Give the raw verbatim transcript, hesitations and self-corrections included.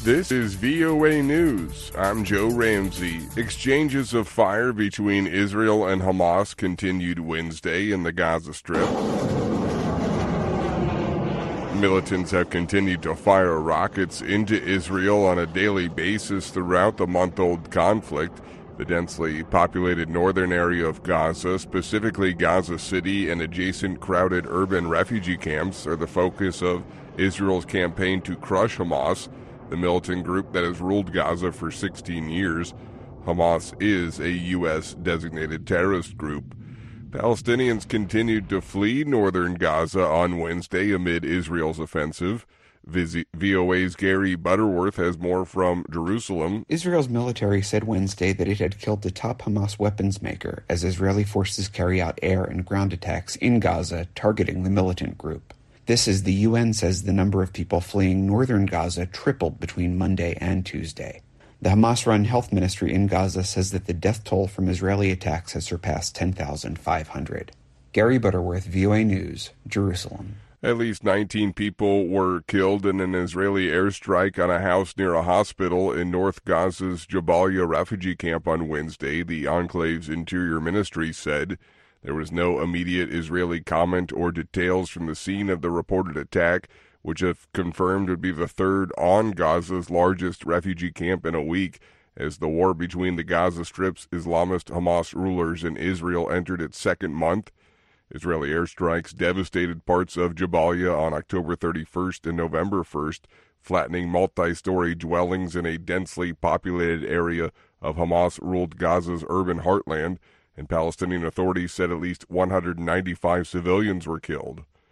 This is V O A News. I'm Joe Ramsey. Exchanges of fire between Israel and Hamas continued Wednesday in the Gaza Strip. Militants have continued to fire rockets into Israel on a daily basis throughout the month-old conflict. The densely populated northern area of Gaza, specifically Gaza City and adjacent crowded urban refugee camps, are the focus of Israel's campaign to crush Hamas, the militant group that has ruled Gaza for sixteen years. Hamas is a U S designated terrorist group. Palestinians continued to flee northern Gaza on Wednesday amid Israel's offensive. V O A's Gary Butterworth has more from Jerusalem. Israel's military said Wednesday that it had killed the top Hamas weapons maker as Israeli forces carry out air and ground attacks in Gaza targeting the militant group. This as the U N says the number of people fleeing northern Gaza tripled between Monday and Tuesday. The Hamas-run health ministry in Gaza says that the death toll from Israeli attacks has surpassed ten thousand five hundred. Gary Butterworth, V O A News, Jerusalem. At least nineteen people were killed in an Israeli airstrike on a house near a hospital in North Gaza's Jabalia refugee camp on Wednesday, the enclave's interior ministry said. There was no immediate Israeli comment or details from the scene of the reported attack, which if confirmed would be the third on Gaza's largest refugee camp in a week, as the war between the Gaza Strip's Islamist Hamas rulers and Israel entered its second month. Israeli airstrikes devastated parts of Jabalia on October thirty-first and November first, flattening multi-story dwellings in a densely populated area of Hamas-ruled Gaza's urban heartland, and Palestinian authorities said at least one hundred ninety-five civilians were killed.